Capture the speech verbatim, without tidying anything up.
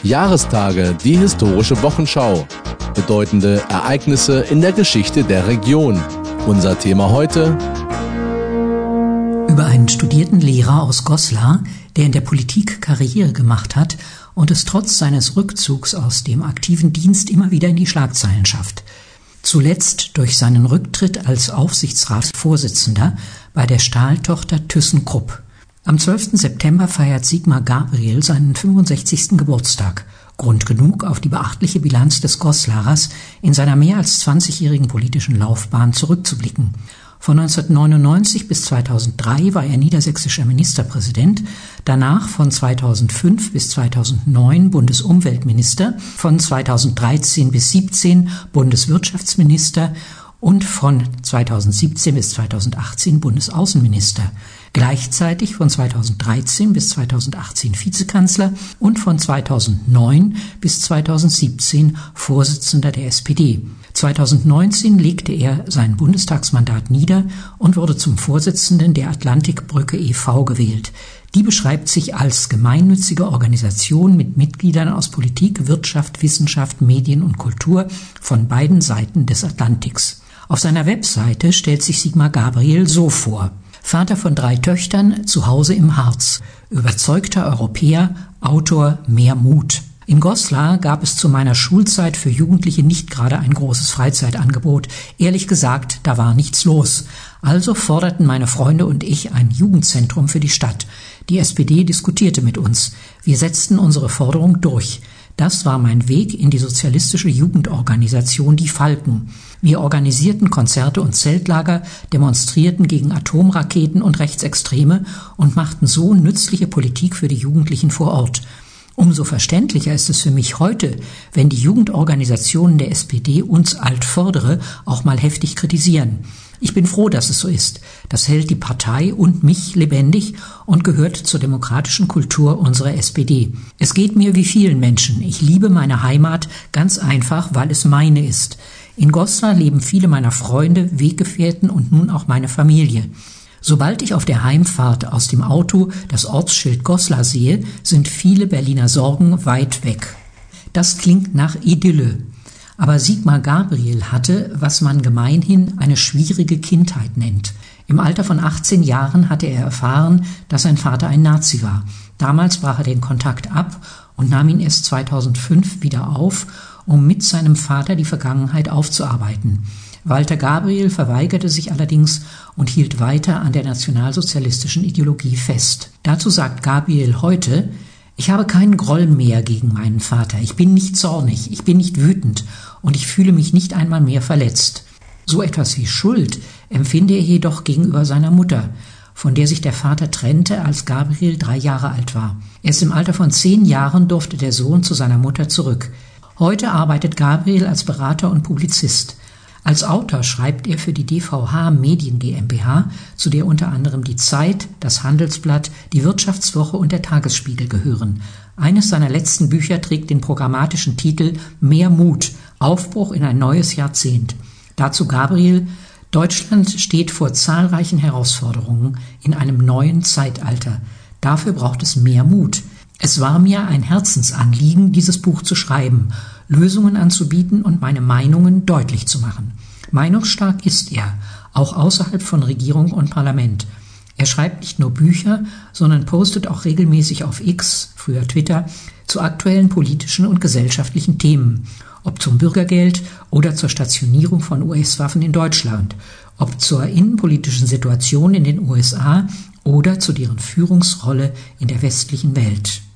Jahrestage, die historische Wochenschau. Bedeutende Ereignisse in der Geschichte der Region. Unser Thema heute: Über einen studierten Lehrer aus Goslar, der in der Politik Karriere gemacht hat und es trotz seines Rückzugs aus dem aktiven Dienst immer wieder in die Schlagzeilen schafft. Zuletzt durch seinen Rücktritt als Aufsichtsratsvorsitzender bei der Stahltochter ThyssenKrupp. Am zwölften September feiert Sigmar Gabriel seinen fünfundsechzigsten Geburtstag. Grund genug, auf die beachtliche Bilanz des Goslarers in seiner mehr als zwanzigjährigen politischen Laufbahn zurückzublicken. Von neunzehnhundertneunundneunzig bis zweitausenddrei war er niedersächsischer Ministerpräsident, danach von zweitausendfünf bis zweitausendneun Bundesumweltminister, von zweitausenddreizehn bis siebzehn Bundeswirtschaftsminister und von zweitausendsiebzehn bis zweitausendachtzehn Bundesaußenminister. Gleichzeitig von zweitausenddreizehn bis zweitausendachtzehn Vizekanzler und von zweitausendneun bis zweitausendsiebzehn Vorsitzender der S P D. zweitausendneunzehn legte er sein Bundestagsmandat nieder und wurde zum Vorsitzenden der Atlantikbrücke e V gewählt. Die beschreibt sich als gemeinnützige Organisation mit Mitgliedern aus Politik, Wirtschaft, Wissenschaft, Medien und Kultur von beiden Seiten des Atlantiks. Auf seiner Webseite stellt sich Sigmar Gabriel so vor: Vater von drei Töchtern, zu Hause im Harz, überzeugter Europäer, Autor, mehr Mut. In Goslar gab es zu meiner Schulzeit für Jugendliche nicht gerade ein großes Freizeitangebot. Ehrlich gesagt, da war nichts los. Also forderten meine Freunde und ich ein Jugendzentrum für die Stadt. Die S P D diskutierte mit uns. Wir setzten unsere Forderung durch. Das war mein Weg in die sozialistische Jugendorganisation Die Falken. Wir organisierten Konzerte und Zeltlager, demonstrierten gegen Atomraketen und Rechtsextreme und machten so nützliche Politik für die Jugendlichen vor Ort. Umso verständlicher ist es für mich heute, wenn die Jugendorganisationen der S P D uns Altvordere auch mal heftig kritisieren. Ich bin froh, dass es so ist. Das hält die Partei und mich lebendig und gehört zur demokratischen Kultur unserer S P D. Es geht mir wie vielen Menschen. Ich liebe meine Heimat ganz einfach, weil es meine ist. In Goslar leben viele meiner Freunde, Weggefährten und nun auch meine Familie. Sobald ich auf der Heimfahrt aus dem Auto das Ortsschild Goslar sehe, sind viele Berliner Sorgen weit weg. Das klingt nach Idylle. Aber Sigmar Gabriel hatte, was man gemeinhin eine schwierige Kindheit nennt. Im Alter von achtzehn Jahren hatte er erfahren, dass sein Vater ein Nazi war. Damals brach er den Kontakt ab und nahm ihn erst zweitausendfünf wieder auf, um mit seinem Vater die Vergangenheit aufzuarbeiten. Walter Gabriel verweigerte sich allerdings und hielt weiter an der nationalsozialistischen Ideologie fest. Dazu sagt Gabriel heute: Ich habe keinen Groll mehr gegen meinen Vater. Ich bin nicht zornig, ich bin nicht wütend und ich fühle mich nicht einmal mehr verletzt. So etwas wie Schuld empfinde er jedoch gegenüber seiner Mutter, von der sich der Vater trennte, als Gabriel drei Jahre alt war. Erst im Alter von zehn Jahren durfte der Sohn zu seiner Mutter zurück. Heute arbeitet Gabriel als Berater und Publizist. Als Autor schreibt er für die D V H Medien GmbH, zu der unter anderem die Zeit, das Handelsblatt, die Wirtschaftswoche und der Tagesspiegel gehören. Eines seiner letzten Bücher trägt den programmatischen Titel Mehr Mut, Aufbruch in ein neues Jahrzehnt. Dazu Gabriel: Deutschland steht vor zahlreichen Herausforderungen in einem neuen Zeitalter. Dafür braucht es mehr Mut. Es war mir ein Herzensanliegen, dieses Buch zu schreiben, Lösungen anzubieten und meine Meinungen deutlich zu machen. Meinungsstark ist er, auch außerhalb von Regierung und Parlament. Er schreibt nicht nur Bücher, sondern postet auch regelmäßig auf X, früher Twitter, zu aktuellen politischen und gesellschaftlichen Themen, ob zum Bürgergeld oder zur Stationierung von U S-Waffen in Deutschland, ob zur innenpolitischen Situation in den U S A oder zu deren Führungsrolle in der westlichen Welt.